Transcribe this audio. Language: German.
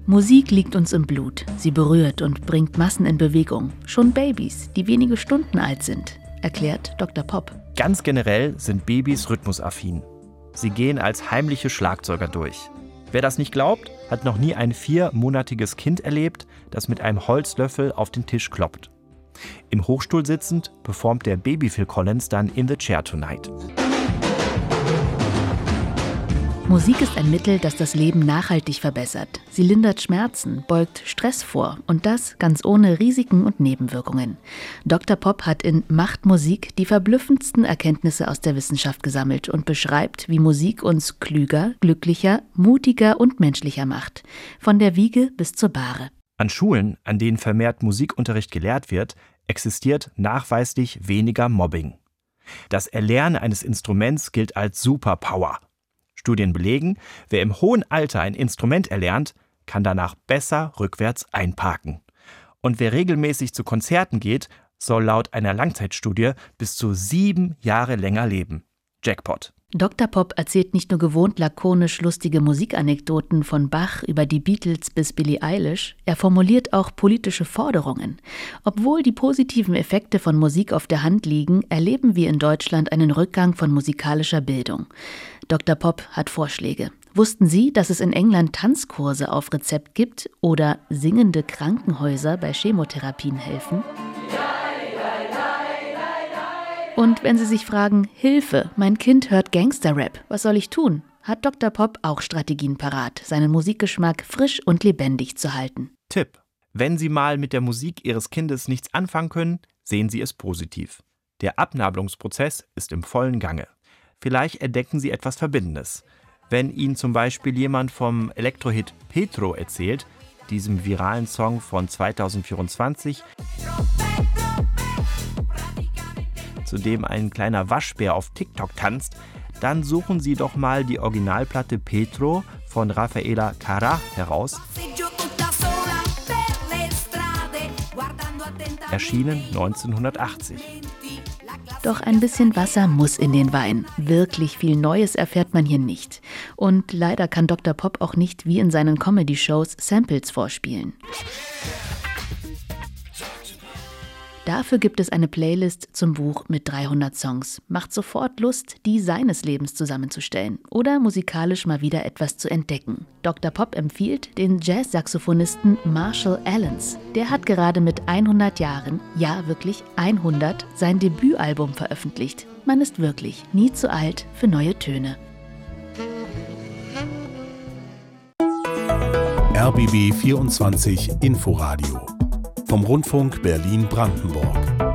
Musik liegt uns im Blut. Sie berührt und bringt Massen in Bewegung. Schon Babys, die wenige Stunden alt sind, erklärt Dr. Pop. Ganz generell sind Babys rhythmusaffin. Sie gehen als heimliche Schlagzeuger durch. Wer das nicht glaubt, hat noch nie ein 4-monatiges Kind erlebt, das mit einem Holzlöffel auf den Tisch kloppt. Im Hochstuhl sitzend performt der Baby Phil Collins dann In the Chair Tonight. Musik ist ein Mittel, das das Leben nachhaltig verbessert. Sie lindert Schmerzen, beugt Stress vor und das ganz ohne Risiken und Nebenwirkungen. Dr. Pop hat in Macht Musik die verblüffendsten Erkenntnisse aus der Wissenschaft gesammelt und beschreibt, wie Musik uns klüger, glücklicher, mutiger und menschlicher macht. Von der Wiege bis zur Bahre. An Schulen, an denen vermehrt Musikunterricht gelehrt wird, existiert nachweislich weniger Mobbing. Das Erlernen eines Instruments gilt als Superpower. Studien belegen, wer im hohen Alter ein Instrument erlernt, kann danach besser rückwärts einparken. Und wer regelmäßig zu Konzerten geht, soll laut einer Langzeitstudie bis zu 7 Jahre länger leben. Jackpot. Dr. Pop erzählt nicht nur gewohnt lakonisch lustige Musikanekdoten von Bach über die Beatles bis Billie Eilish, er formuliert auch politische Forderungen. Obwohl die positiven Effekte von Musik auf der Hand liegen, erleben wir in Deutschland einen Rückgang von musikalischer Bildung. Dr. Pop hat Vorschläge. Wussten Sie, dass es in England Tanzkurse auf Rezept gibt oder singende Krankenhäuser bei Chemotherapien helfen? Und wenn Sie sich fragen, Hilfe, mein Kind hört Gangster-Rap, was soll ich tun? Hat Dr. Pop auch Strategien parat, seinen Musikgeschmack frisch und lebendig zu halten. Tipp: Wenn Sie mal mit der Musik Ihres Kindes nichts anfangen können, sehen Sie es positiv. Der Abnabelungsprozess ist im vollen Gange. Vielleicht entdecken Sie etwas Verbindendes. Wenn Ihnen zum Beispiel jemand vom Elektrohit Petro erzählt, diesem viralen Song von 2024, zu dem ein kleiner Waschbär auf TikTok tanzt, dann suchen Sie doch mal die Originalplatte Petro von Raffaella Carrà heraus. Erschienen 1980. Doch ein bisschen Wasser muss in den Wein. Wirklich viel Neues erfährt man hier nicht. Und leider kann Dr. Pop auch nicht wie in seinen Comedy-Shows Samples vorspielen. Dafür gibt es eine Playlist zum Buch mit 300 Songs. Macht sofort Lust, die seines Lebens zusammenzustellen oder musikalisch mal wieder etwas zu entdecken. Dr. Pop empfiehlt den Jazz-Saxophonisten Marshall Allens. Der hat gerade mit 100 Jahren, ja wirklich 100, sein Debütalbum veröffentlicht. Man ist wirklich nie zu alt für neue Töne. RBB 24 Inforadio vom Rundfunk Berlin-Brandenburg.